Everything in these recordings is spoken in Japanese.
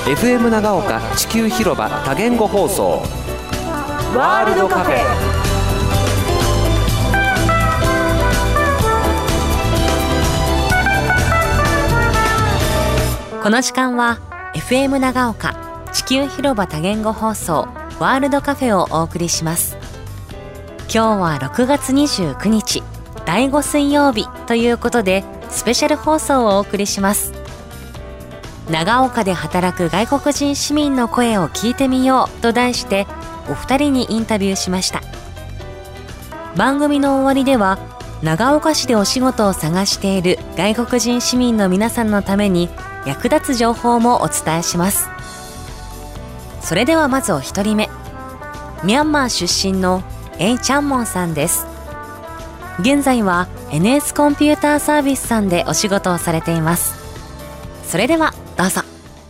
FM 長岡地球広場多言語放送ワールドカフェ。 この時間は FM 長岡地球広場多言語放送ワールドカフェをお送りします。今日は6月29日第5水曜日ということでスペシャル放送をお送りします。長岡で働く外国人市民の声を聞いてみようと題してお二人にインタビューしました。番組の終わりでは長岡市でお仕事を探している外国人市民の皆さんのために役立つ情報もお伝えします。それではまずお一人目、ミャンマー出身のエイ・チャンモンさんです。現在は NS コンピューターサービスさんでお仕事をされています。それではどうぞ。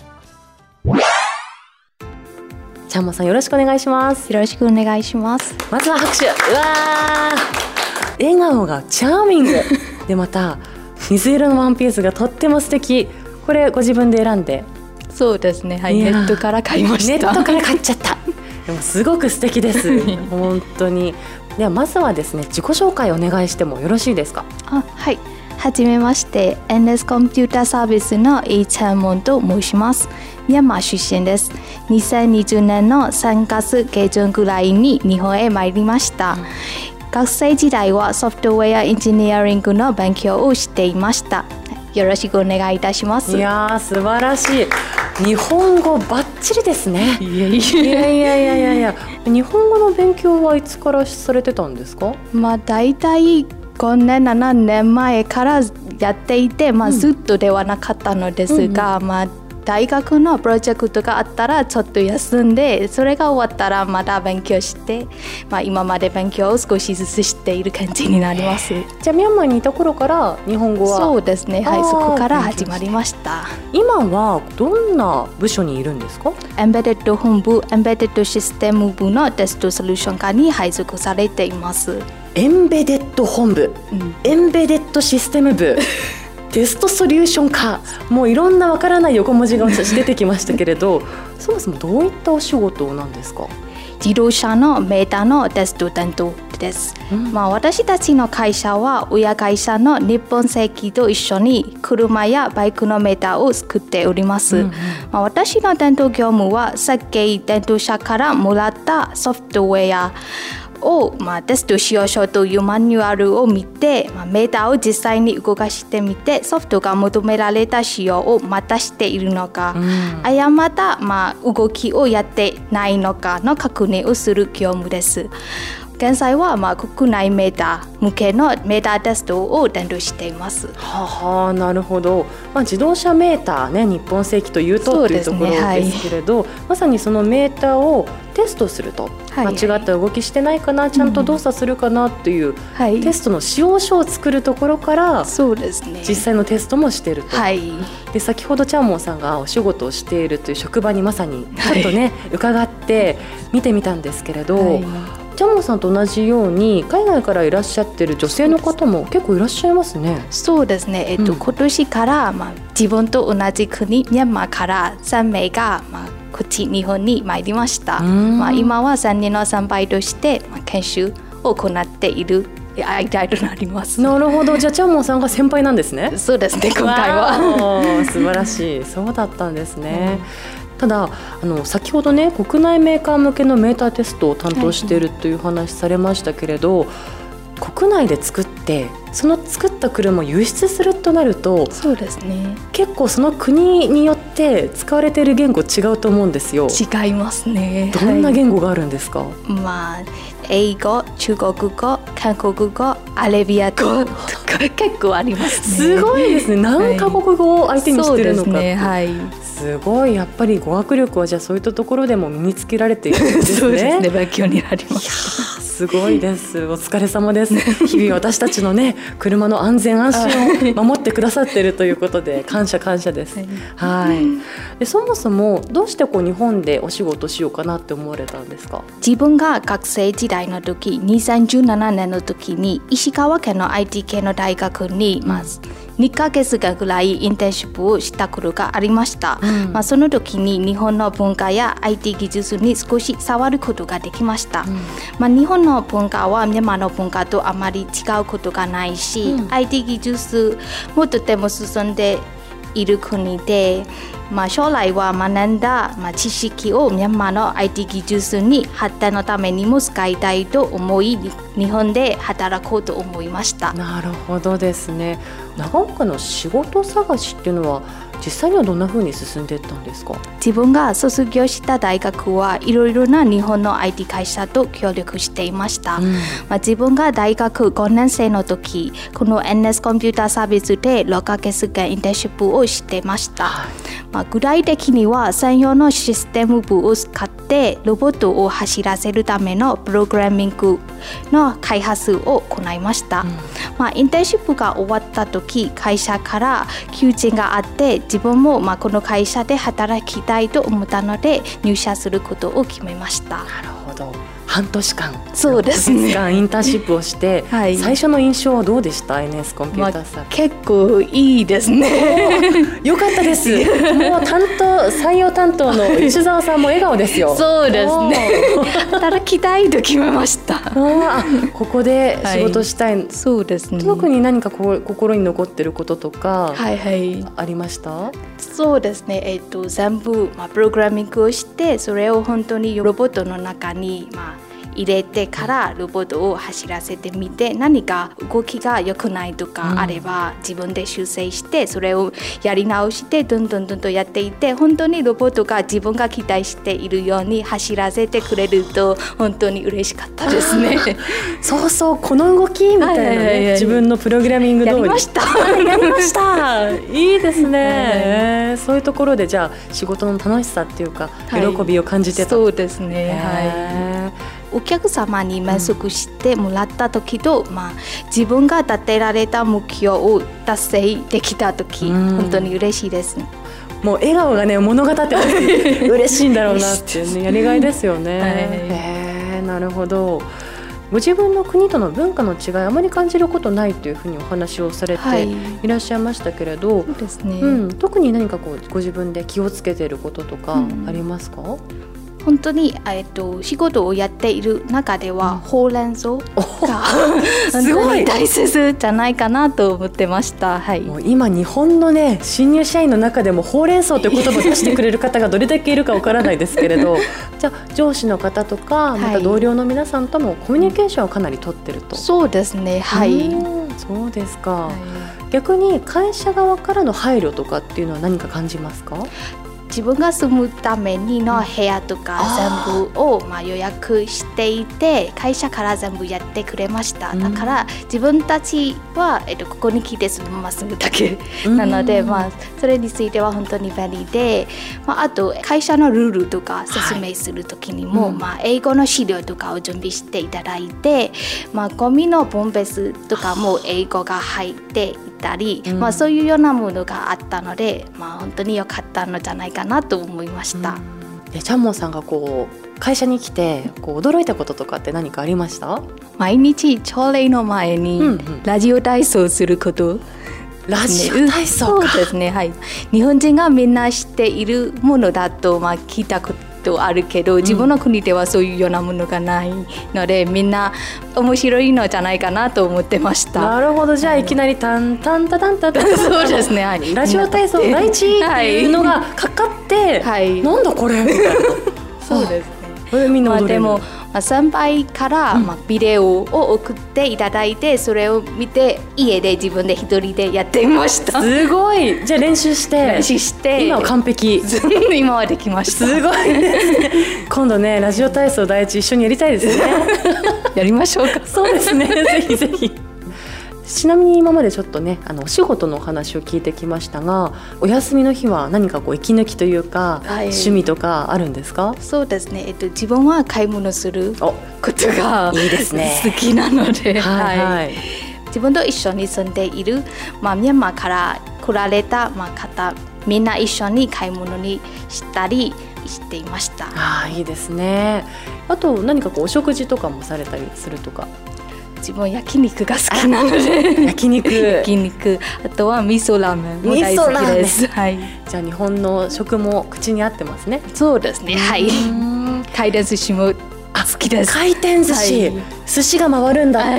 チャンモンさん、よろしくお願いします。 よろしくお願いします。 まずは拍手。うわー、笑顔がチャーミングで、また水色のワンピースがとっても素敵。これご自分で選んで？ そうですね、はい、ネットから買いました。 ネットから買っちゃったでもすごく素敵です本当に。ではまずはですね、自己紹介お願いしてもよろしいですか？ はい、はじめまして、 NS コンピューターサービスのエイ・チャンモンと申します。ミャンマー出身です。2020年の3月下旬ぐらいに日本へ参りました。学生時代はソフトウェアエンジニアリングの勉強をしていました。よろしくお願いいたします。 いやー、素晴らしい。日本語バッチリですね。いや日本語の勉強はいつからされてたんですか？ だいたい5年7年前からやっていて、ずっとではなかったのですが、大学のプロジェクトがあったらちょっと休んで、それが終わったらまた勉強して、今まで勉強を少しずつしている感じになります。 じゃあミャンマーにいた頃から日本語は？ そうですね、はい、そこから始まりました。 今はどんな部署にいるんですか？ エンベデッド本部、エンベデッドシステム部のテストソリューション課に配属されています。 エンベデッド本部、エンベデッドシステム部テストソリューション課、もういろんなわからない横文字が私出てきましたけれどそもそもどういったお仕事なんですか？ 自動車のメーターのテスト担当です。私たちの会社は親会社の日本製機と一緒に車やバイクのメーターを作っております。私の担当業務は設計担当者からもらったソフトウェアを、テスト使用書というマニュアルを見て、メーターを実際に動かしてみて、ソフトが求められた仕様をまたしているのか、誤った、動きをやってないのかの確認をする業務です。現在は国内メーター向けのメーターテストを担当しています。 なるほど。自動車メーターね、日本製機というとというところですけれど、まさにそのメーターをテストすると、間違った動きしてないかな、ちゃんと動作するかなっていう、テストの使用書を作るところから、 そうですね、 実際のテストもしていると。で、先ほどチャンモンさんがお仕事をしているという職場にまさにちょっとね、伺って見てみたんですけれど、チャンモンさんと同じように海外からいらっしゃってる女性の方も結構いらっしゃいますね。 そうですね、今年から、自分と同じ国ミャンマーから3名が、こっち日本に参りました。今は3人の先輩として、研修を行っている間となります。 なるほど。じゃあチャンモンさんが先輩なんですね。 そうですね、今回は素晴らしい。そうだったんですね。ただ先ほどね、国内メーカー向けのメーターテストを担当しているという話されましたけれど、国内で作ってその作った車を輸出するとなると、 そうですね、 結構その国によって使われている言語違うと思うんですよ。 違いますね。 どんな言語があるんですか？ 英語、中国語、韓国語、アラビア語とか結構ありますね。 すごいですね。何カ国語を相手にしているのかって、 すごい。やっぱり語学力はじゃあそういったところでも身につけられているんですね。 そうですね、勉強になります。 すごいです。お疲れ様です。日々私たちのね、車の安全安心を守ってくださっているということで感謝です。で、そもそもどうして日本でお仕事しようかなって思われたんですか？ 自分が学生時代の時、2017年の時に石川県の IT 系の大学に、 2ヶ月間ぐらいインターンシップをしたことがありました、その時に日本の文化や IT 技術に少し触ることができました、日本の文化はミャンマーの文化とあまり違うことがないし、IT 技術もとても進んでいる国で、将来は学んだ、知識をミャンマーの IT 技術に発展のためにも使いたいと思い、日本で働こうと思いました。 なるほどですね。長岡の仕事探しっていうのは実際にはどんな風に進んでいったんですか？ 自分が卒業した大学はいろいろな日本の IT 会社と協力していました、自分が大学5年生の時、この NS コンピューターサービスで6ヶ月間インターンシップをしていました、具体的には専用のシステム部を使ってロボットを走らせるためのプログラミングの開発を行いました、インターンシップが終わった時、会社から求人があって自分もこの会社で働きたいと思ったので入社することを決めました。 なるほど。半年間、 そうですね、 インターンシップをして、最初の印象はどうでした？ NS コンピューターサービス、 結構いいですね。 よかったです。もう採用担当の吉澤さんも笑顔ですよ。 そうですね。働きたいと決めました。 ここで仕事したい、 そうですね。 特に何か心に残ってることとかありました？ そうですね、全部、プログラミングをして、それを本当にロボットの中に、入れてからロボットを走らせてみて、何か動きが良くないとかあれば、自分で修正してそれをやり直してどんどんやっていって、本当にロボットが自分が期待しているように走らせてくれると本当に嬉しかったですね。 そうそう、この動きみたいなね、自分のプログラミング通りやりました。 やりました。いいですね。そういうところでじゃあ仕事の楽しさっていうか、喜びを感じてた。 そうですね。お客様に満足してもらった時と、自分が立てられた目標を達成できた時、本当に嬉しいです。 もう笑顔がね物語ってます嬉しいんだろうなっていうね、やりがいですよね。なるほど。ご自分の国との文化の違いあまり感じることないというふうにお話をされていらっしゃいましたけれど、 そうですね、 特に何かご自分で気をつけていることとかありますか？ 本当に、仕事をやっている中では、ほうれん草が本当に大切じゃないかなと思ってました。 もう今日本のね新入社員の中でもほうれん草という言葉を出してくれる方がどれだけいるかわからないですけれどじゃあ上司の方とかまた同僚の皆さんともコミュニケーションをかなり取ってると。 そうですね、 そうですか、逆に会社側からの配慮とかっていうのは何か感じますか？ 自分が住むためにの部屋とか全部を予約していて、会社から全部やってくれました。だから自分たちは、ここに来てそのまま住むだけなので、それについては本当に便利で、あと会社のルールとか説明するときにも、英語の資料とかを準備していただいて、ゴミの分別とかも英語が入っていたり、そういうようなものがあったので、本当に良かったのじゃないかなと思いました。 チャンモンさんが会社に来て驚いたこととかって何かありました？ 毎日朝礼の前にラジオ体操すること、 ラジオ体操か。 そうですね、日本人がみんな知っているものだと聞いたことあるけど、自分の国ではそういうようなものがないので、みんな面白いのじゃないかなと思ってました。 なるほど。じゃあいきなりタンタンタタンタタンそうですね、 ラジオ体操第一っていうのがかかって、なんだこれみたいな。 そうですね。 みんな踊れる。 でも先輩からビデオを送っていただいて、それを見て家で自分で一人でやっていました。 すごい。じゃあ練習して今は完璧。 今はできました。 すごいですね。今度ねラジオ体操第一一緒にやりたいですね。 やりましょうか。 そうですね、ぜひぜひ。ちなみに今までちょっとねお仕事のお話を聞いてきましたが、お休みの日は何か息抜きというか、趣味とかあるんですか？ そうですね、自分は買い物することがいいですね、 好きなので、自分と一緒に住んでいる、ミャンマーから来られた、方みんな一緒に買い物にしたりしていました。 いいですね。あと何かお食事とかもされたりするとか？ 自分焼肉が好きなので焼肉あとは味噌ラーメンも大好きです。はい、 じゃあ日本の食も口に合ってますね。 そうですね。はい。回転寿司も好きです。 回転寿司、寿司が回るんだって、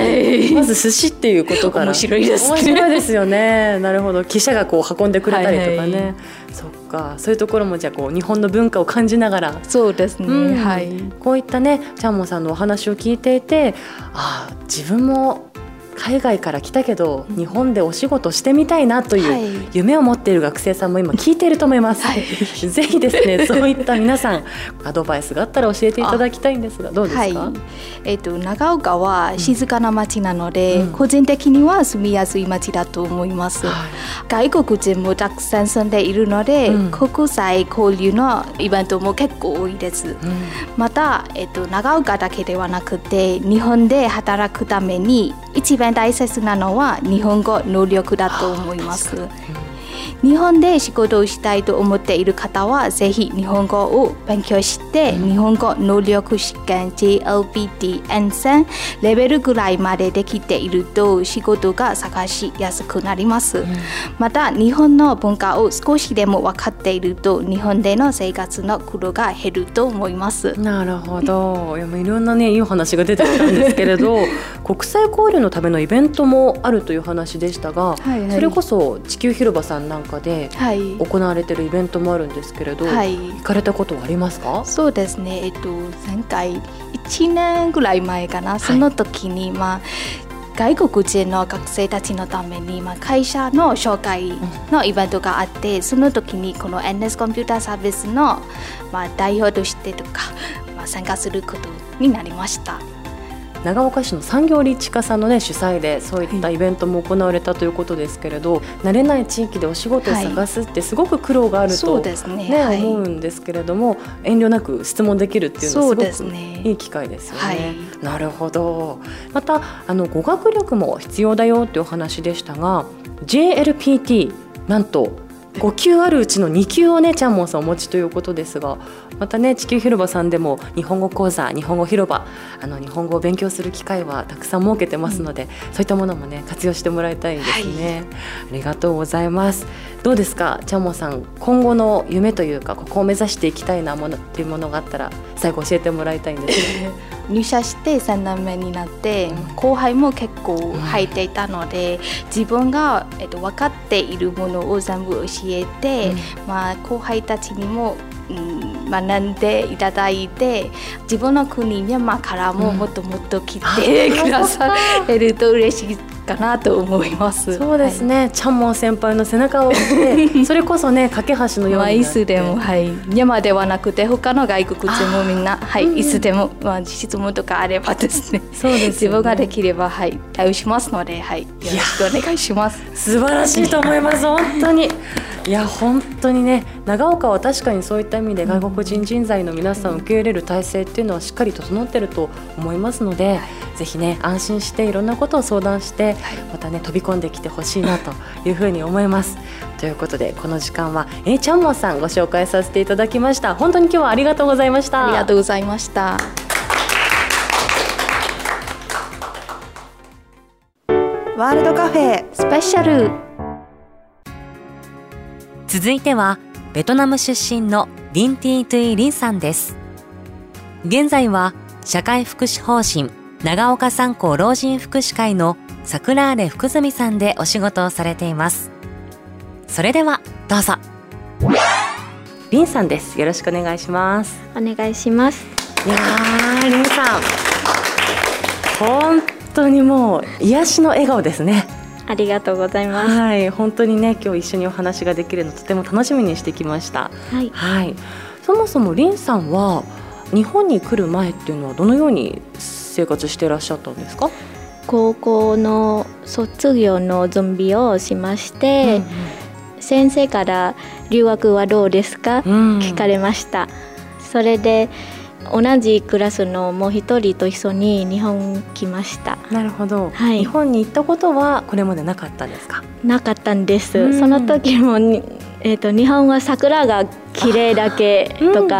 まず寿司っていうことから面白いですね。 面白いですよね。なるほど。汽車がこう運んでくれたりとかね、そっか、そういうところもじゃあこう日本の文化を感じながら。 そうですね、はい。 こういったねチャンモンさんのお話を聞いていて、自分も海外から来たけど日本でお仕事してみたいなという夢を持っている学生さんも今聞いていると思います。ぜひですね、そういった皆さんアドバイスがあったら教えていただきたいんですが、どうですか？ 長岡は静かな町なので、個人的には住みやすい町だと思います。外国人もたくさん住んでいるので、国際交流のイベントも結構多いです。また、長岡だけではなくて日本で働くために一番大切なのは日本語能力だと思います。日本で仕事をしたいと思っている方はぜひ日本語を勉強して日本語能力試験 JLPT N3 レベルぐらいまでできていると仕事が探しやすくなります。また日本の文化を少しでも分かっていると日本での生活の苦労が減ると思います。 なるほど。いろんなねいいお話が出てきたんですけれど国際交流のためのイベントもあるという話でしたが、それこそ地球広場さんなんかで行われているイベントもあるんですけれど、行かれたことはありますか？ そうですね、前回1年ぐらい前かな、その時に、外国人の学生たちのために、会社の紹介のイベントがあって、その時にこの NS コンピューターサービスの、代表としてとか、参加することになりました。 長岡市の産業立地課さんの、主催でそういったイベントも行われたということですけれど、慣れない地域でお仕事を探すってすごく苦労があると、思うんですけれども、遠慮なく質問できるっていうのはすごくいい機会ですよね。なるほど。また語学力も必要だよっていうお話でしたが JLPT なんと5級あるうちの2級をねチャンモンさんお持ちということですが、またね地球広場さんでも日本語講座、日本語広場、日本語を勉強する機会はたくさん設けてますので、そういったものもね活用してもらいたいですね。ありがとうございます。どうですかチャンモンさん、今後の夢というかここを目指していきたいなものっていうものがあったら最後教えてもらいたいんですけど入社して3年目になって後輩も結構入っていたので、自分が、分かっているものを全部教えて、後輩たちにも、学んでいただいて、自分の国ミャンマーからももっともっと来てくださると嬉しいかなと思います。 そうですね、チャンモン先輩の背中を追ってそれこそね架け橋のようになって、 いつでも、ミャンマーではなくて他の外国人もみんな、いつでも、質問とかあればですね、そうですよね、自分ができれば、対応しますので、よろしくお願いします。 素晴らしいと思います本当に。いや本当にね、長岡は確かにそういった意味で外国人人材の皆さんを受け入れる体制っていうのはしっかり整っていると思いますので、ぜひね安心していろんなことを相談して、またね飛び込んできてほしいなというふうに思います。ということでこの時間はチャンモンさんご紹介させていただきました。本当に今日はありがとうございました。 ありがとうございました。 ワールドカフェスペシャル。 続いてはベトナム出身のリンティ・トゥイ・リンさんです。現在は社会福祉法人長岡三校老人福祉会の桜レ福住さんでお仕事をされています。それではどうぞ。リンさんです。よろしくお願いします。 お願いします。 いやー、リンさん本当にもう癒しの笑顔ですね。 ありがとうございます。 本当にね今日一緒にお話ができるのとても楽しみにしてきました。そもそもリンさんは日本に来る前っていうのはどのように生活していらっしゃったんですか？ 高校の卒業の準備をしまして、先生から留学はどうですか、聞かれました。それで同じクラスのもう一人と一緒に日本来ました。 なるほど、日本に行ったことはこれまでなかったですか？ なかったんです、その時も日本は桜が綺麗だけとか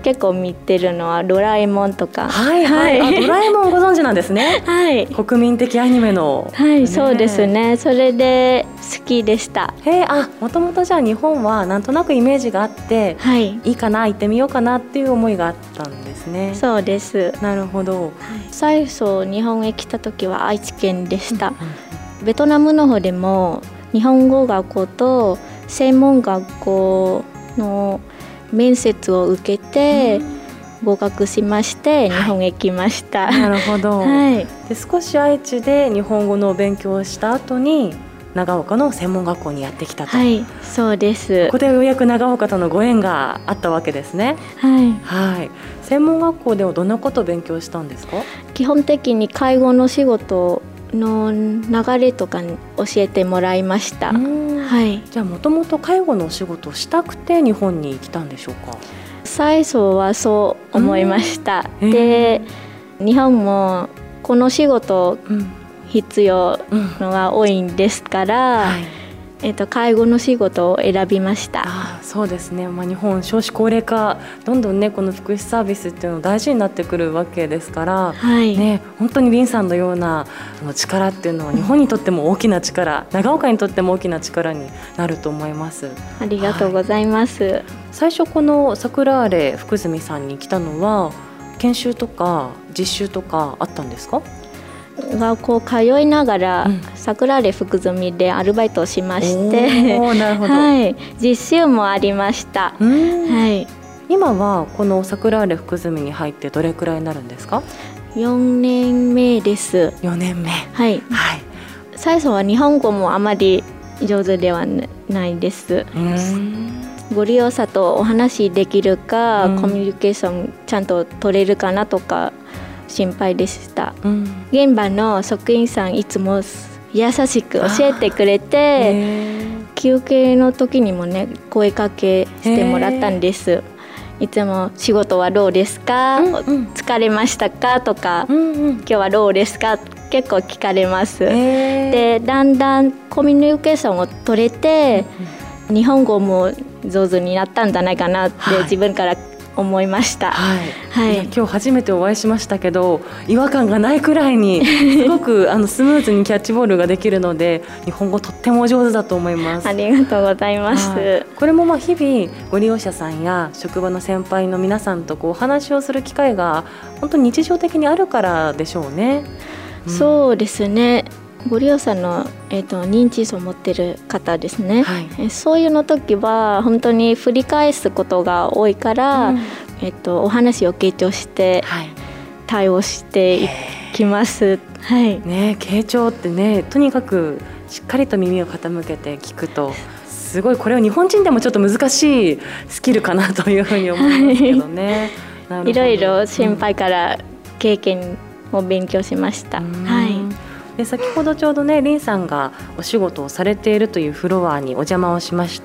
結構見てるのはドラえもんとか。 はいはい、ドラえもんご存知なんですね。 はい、 国民的アニメの、 はい、そうですね。それで好きでした。 もともとじゃあ日本はなんとなくイメージがあって、はい、いいかな、行ってみようかなっていう思いがあったんですね。 そうです。 なるほど、 最初日本へ来た時は愛知県でした。ベトナムの方でも日本語学校と専門学校の面接を受けて合格しまして日本へ来ました。 なるほど、 はい、 で少し愛知で日本語の勉強をした後に長岡の専門学校にやってきたと。 はい、そうです。 ここでようやく長岡とのご縁があったわけですね。 はい、 はい、専門学校ではどんなことを勉強したんですか？ 基本的に介護の仕事の流れとか教えてもらいました。はい、 じゃあもともと介護のお仕事をしたくて日本に来たんでしょうか？ 最初はそう思いました。で、日本もこの仕事必要のが多いんですから、介護の仕事を選びました。 そうですね、日本少子高齢化どんどんねこの福祉サービスっていうの大事になってくるわけですから、ね、本当に林さんのような力っていうのは日本にとっても大きな力、長岡にとっても大きな力になると思います。 ありがとうございます。 最初この桜あれ福住さんに来たのは研修とか実習とかあったんですか？ 学校通いながら、桜あれ福住でアルバイトをしましてなるほど、 はい、実習もありました。はい、 今はこの桜あれ福住に入ってどれくらいになるんですか ？4年目です。 4年目、 はい、はい、最初は日本語もあまり上手ではないです。ご利用者とお話できるか、コミュニケーションちゃんと取れるかなとか心配でした。現場の職員さんいつも優しく教えてくれて、休憩の時にもね声かけしてもらったんです。いつも仕事はどうですか、疲れましたかとか、今日はどうですか結構聞かれます。でだんだんコミュニケーションを取れて、日本語も上手になったんじゃないかなって自分から思いました。 今日初めてお会いしましたけど違和感がないくらいにすごくスムーズにキャッチボールができるので日本語とっても上手だと思います。 ありがとうございます。 これも日々ご利用者さんや職場の先輩の皆さんとお話をする機会が本当に日常的にあるからでしょうね。 そうですね、ご利用者の、認知症を持っている方ですね、そういうの時は本当に振り返すことが多いから、お話を傾聴して対応していきます。 傾聴ってね、とにかくしっかりと耳を傾けて聞くとすごい、これは日本人でもちょっと難しいスキルかなというふうに思いますけどね。 いろいろ先輩から経験を勉強しました。 で先ほどちょうどね林さんがお仕事をされているというフロアにお邪魔をしました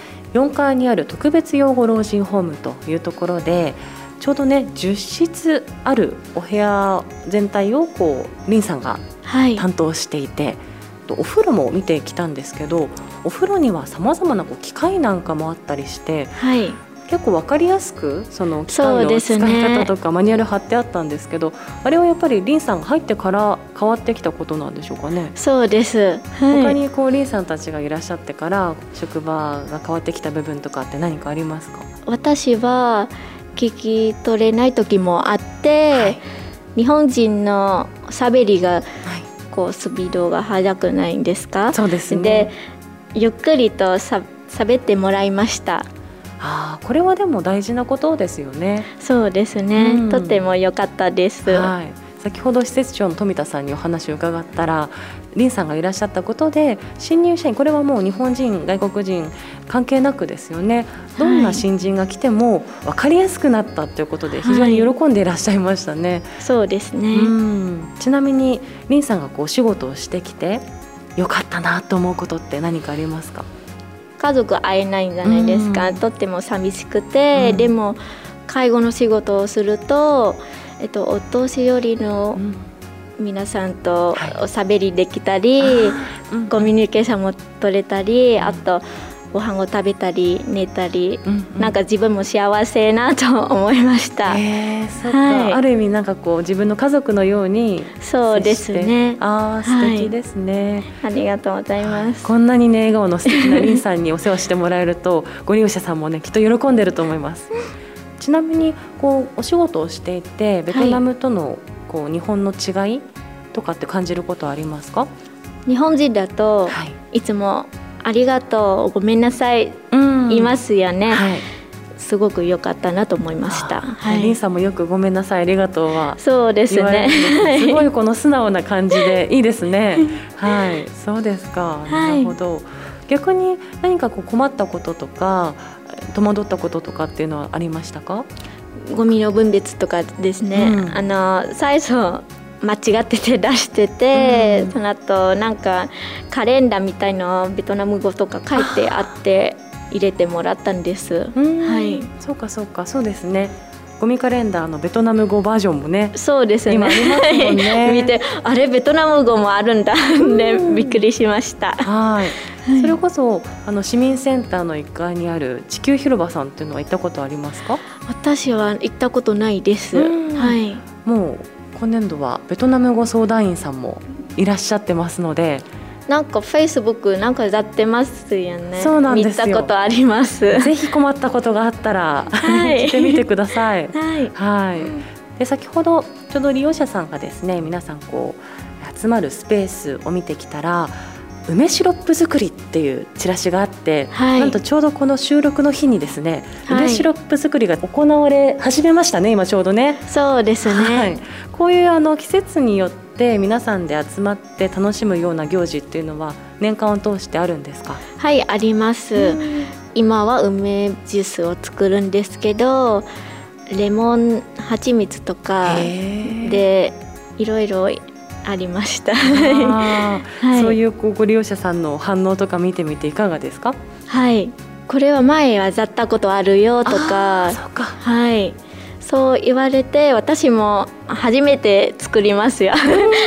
。4階にある特別養護老人ホームというところでちょうどね10室あるお部屋全体を林さんが担当していて、お風呂も見てきたんですけど、お風呂にはさまざまな機械なんかもあったりして、結構分かりやすくその機械の使い方とかマニュアル貼ってあったんですけど、あれはやっぱり林さんが入ってから変わってきたことなんでしょうかね。 そうです、 他に林さんたちがいらっしゃってから職場が変わってきた部分とかって何かありますか？ 私は聞き取れない時もあって、日本人の喋りがスピードが速くないんですか？ そうですね。 でゆっくりと喋ってもらいました。 これはでも大事なことですよね。 そうですね、とても良かったです。 先ほど施設長の富田さんにお話を伺ったら、林さんがいらっしゃったことで新入社員、これはもう日本人外国人関係なくですよね、どんな新人が来ても分かりやすくなったということで非常に喜んでいらっしゃいましたね。 そうですね。 ちなみに林さんがお仕事をしてきて良かったなと思うことって何かありますか？ 家族会えないんじゃないですか、とっても寂しくて、でも介護の仕事をすると、お年寄りの皆さんとおしゃべりできたり、コミュニケーションも取れたり、あとご飯を食べたり寝たり、なんか自分も幸せなと思いました。 そうか、ある意味なんかこう自分の家族のようにそうですね。 素敵ですね、 ありがとうございます。 こんなにね笑顔の素敵なリンさんにお世話してもらえるとご利用者さんもねきっと喜んでると思いますちなみにこうお仕事をしていてベトナムとのこう日本の違いとかって感じることはありますか？ 日本人だと、いつもありがとうごめんなさい言いますよね、すごく良かったなと思いました。 リンさんもよくごめんなさいありがとうはそうですねすごいこの素直な感じでいいですねそうですか、なるほど。逆に何かこう困ったこととか戸惑ったこととかっていうのはありましたか？ ゴミの分別とかですね、最初間違ってて出してて、その後なんかカレンダーみたいのベトナム語とか書いてあって入れてもらったんです。 そうかそうか、そうですね。ゴミカレンダーのベトナム語バージョンもね、 そうですね、 今ありますもんね見てあれベトナム語もあるんだねびっくりしました。 それこそ市民センターの1階にある地球広場さんっていうのは行ったことありますか？ 私は行ったことないです。 もう今年度はベトナム語相談員さんもいらっしゃってますので、 なんかフェイスブックなんかやってますよね。 そうなんですよ。 見たことあります。 ぜひ困ったことがあったら、来てみてください。で先ほどちょうど利用者さんがですね皆さんこう集まるスペースを見てきたら梅シロップ作りっていうチラシがあって、なんとちょうどこの収録の日にですね、梅シロップ作りが行われ始めましたね今ちょうどね。 そうですね、 こういう季節によって皆さんで集まって楽しむような行事っていうのは年間を通してあるんですか？ はい、あります。今は梅ジュースを作るんですけど、レモン蜂蜜とかでいろいろありましたそういうご利用者さんの反応とか見てみていかがですか？ これは前はやったことあるよとか、そう言われて私も初めて作りますよ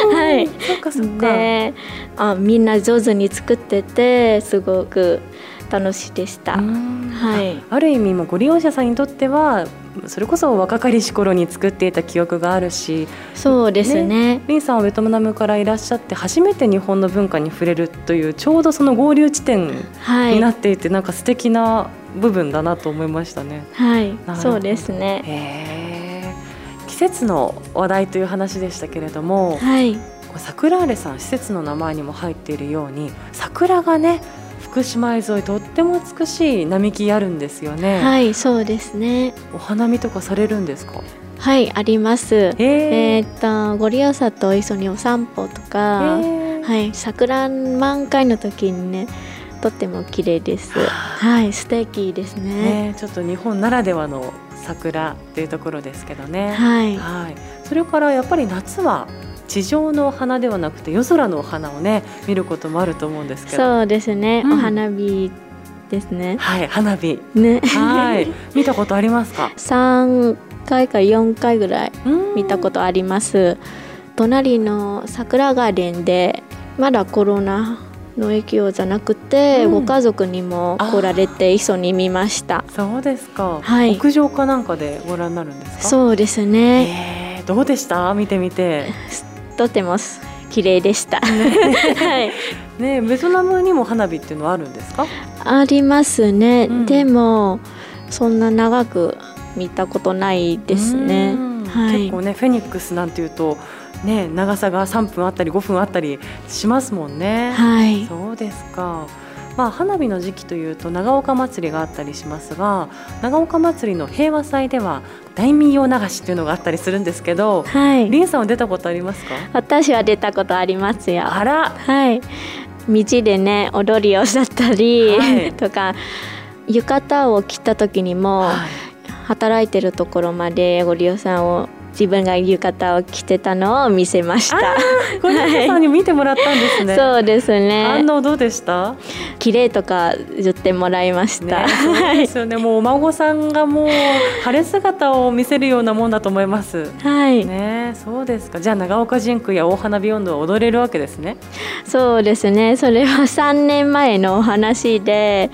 でみんな上手に作っててすごく楽しいでした。 ある意味もご利用者さんにとってはそれこそ若かりし頃に作っていた記憶があるし、 そうですね。 リンさんはベトナムからいらっしゃって初めて日本の文化に触れるというちょうどその合流地点になっていて、なんか素敵な部分だなと思いましたね。 そうですね。 季節の話題という話でしたけれども、桜あれさん施設の名前にも入っているように桜がね福島沿いとっても美しい並木あるんですよね。 そうですね。 お花見とかされるんですか？ あります。ご利用者と一緒にお散歩とか、桜満開の時にねとっても綺麗です。素敵ですね。 ちょっと日本ならではの桜っていうところですけどね。それからやっぱり夏は地上のお花ではなくて夜空のお花をね見ることもあると思うんですけど。 そうですね、お花火ですね。 花火ね見たことありますか ？3回か4回ぐらい見たことあります。隣の桜ガーデンでまだコロナの影響じゃなくて、ご家族にも来られて一緒に見ました。 そうですか、屋上かなんかでご覧になるんですか？ そうですね。 どうでした？見てみて。 とても綺麗でしたベトナムにも花火っていうのはあるんですか？ ありますね、でもそんな長く見たことないですね。 結構ねフェニックスなんていうとね長さが3分あったり5分あったりしますもんね。そうですか。花火の時期というと長岡祭りがあったりしますが、長岡祭りの平和祭では大民謡流しっていうのがあったりするんですけど、リンさんは出たことありますか？ 私は出たことありますよ。 あら、 道でね踊りをしちゃったり、とか浴衣を着た時にも、働いてるところまでご利用さんを自分が浴衣を着てたのを見せました。 ご利用者さんに見てもらったんですね。 そうですね。 反応どうでした？ 綺麗とか言ってもらいました。 そうですよね。もうお孫さんがもう晴れ姿を見せるようなもんだと思います。そうですか。じゃあ長岡神宮や大花火音頭は踊れるわけですね。 そうですね。それは3年前のお話で、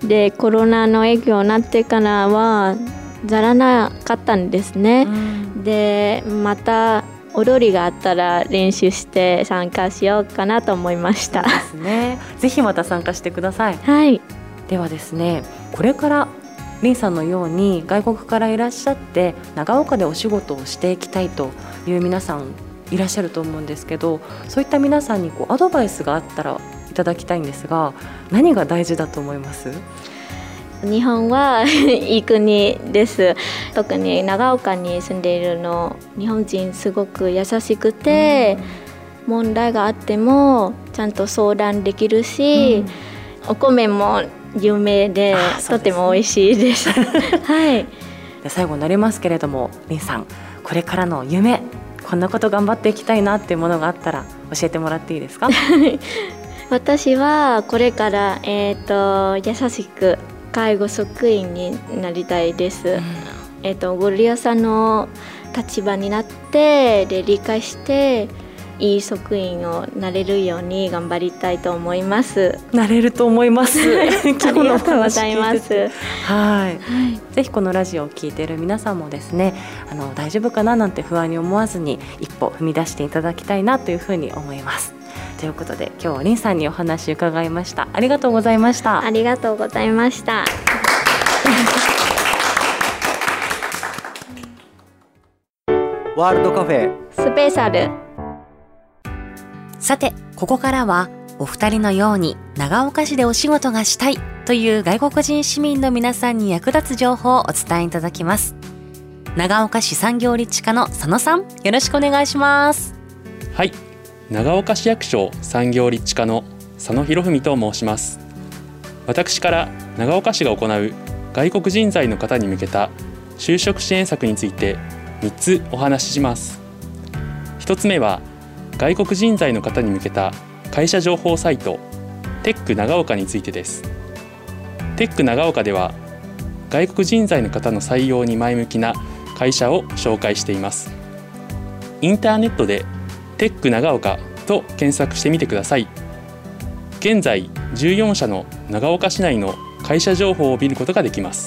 でコロナの影響になってからはやらなかったんですね、でまた踊りがあったら練習して参加しようかなと思いました。 そうですね、ぜひまた参加してください。 はい。 ではですね、これからリンさんのように外国からいらっしゃって長岡でお仕事をしていきたいという皆さんいらっしゃると思うんですけど、そういった皆さんにアドバイスがあったらいただきたいんですが、何が大事だと思います？ 日本はいい国です。特に長岡に住んでいるの日本人すごく優しくて、問題があってもちゃんと相談できるし、お米も有名でとても美味しいです。はい。 で最後になりますけれども、リンさんこれからの夢、こんなこと頑張っていきたいなっていうものがあったら教えてもらっていいですか？ 私はこれから、優しく介護職員になりたいです。ご利用者の立場になってで理解していい職員をなれるように頑張りたいと思います。なれると思います。 ありがとうございます。 はい、 ぜひこのラジオを聞いている皆さんもですね、大丈夫かななんて不安に思わずに一歩踏み出していただきたいなというふうに思います。ということで今日はリンさんにお話伺いました。ありがとうございました。 ありがとうございました。 ワールドカフェスペシャル。 さて、ここからはお二人のように長岡市でお仕事がしたいという外国人市民の皆さんに役立つ情報をお伝えいただきます。長岡市産業立地課の佐野さん、よろしくお願いします。 はい、長岡市役所産業立地課の佐野博文と申します。私から長岡市が行う外国人材の方に向けた就職支援策について3つお話しします。1つ目は外国人材の方に向けた会社情報サイトテック長岡についてです。テック長岡では外国人材の方の採用に前向きな会社を紹介しています。インターネットでテック長岡と検索してみてください。現在14社の長岡市内の会社情報を見ることができます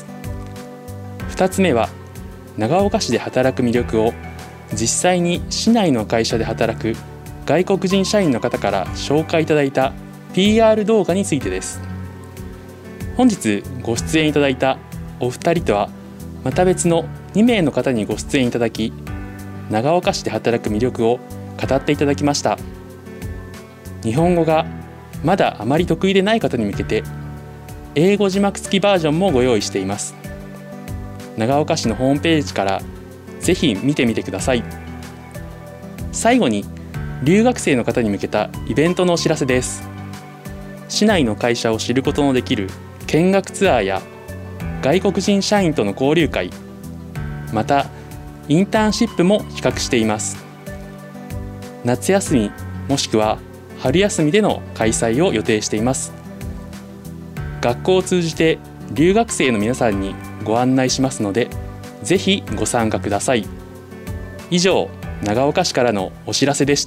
。2つ目は長岡市で働く魅力を実際に市内の会社で働く外国人社員の方から紹介いただいた PR 動画についてです。本日ご出演いただいたお二人とはまた別の2名の方にご出演いただき、長岡市で働く魅力を語っていただきました。日本語がまだあまり得意でない方に向けて英語字幕付きバージョンもご用意しています。長岡市のホームページからぜひ見てみてください。最後に留学生の方に向けたイベントのお知らせです。市内の会社を知ることのできる見学ツアーや外国人社員との交流会、またインターンシップも企画しています。夏休みもしくは春休みでの開催を予定しています。学校を通じて留学生の皆さんにご案内しますので、ぜひご参加ください。以上、長岡市からのお知らせでした。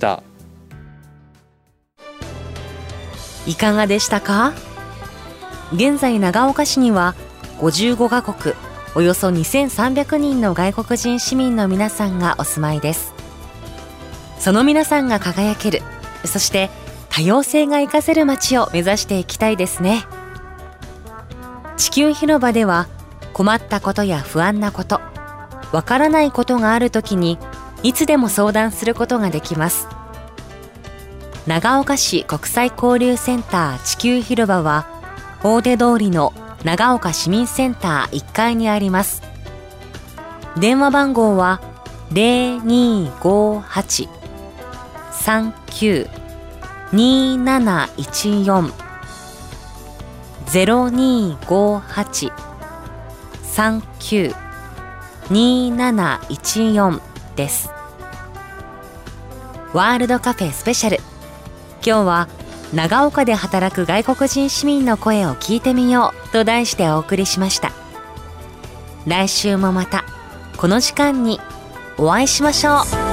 いかがでしたか？現在長岡市には55カ国およそ2300人の外国人市民の皆さんがお住まいです。その皆さんが輝ける、そして多様性が生かせる街を目指していきたいですね。地球広場では困ったことや不安なこと、わからないことがあるときにいつでも相談することができます。長岡市国際交流センター地球広場は大手通りの長岡市民センター1階にあります。電話番号は 0258-39-2714 0258-39-2714 です。ワールドカフェスペシャル、今日は長岡で働く外国人市民の声を聞いてみようと題してお送りしました。来週もまたこの時間にお会いしましょう。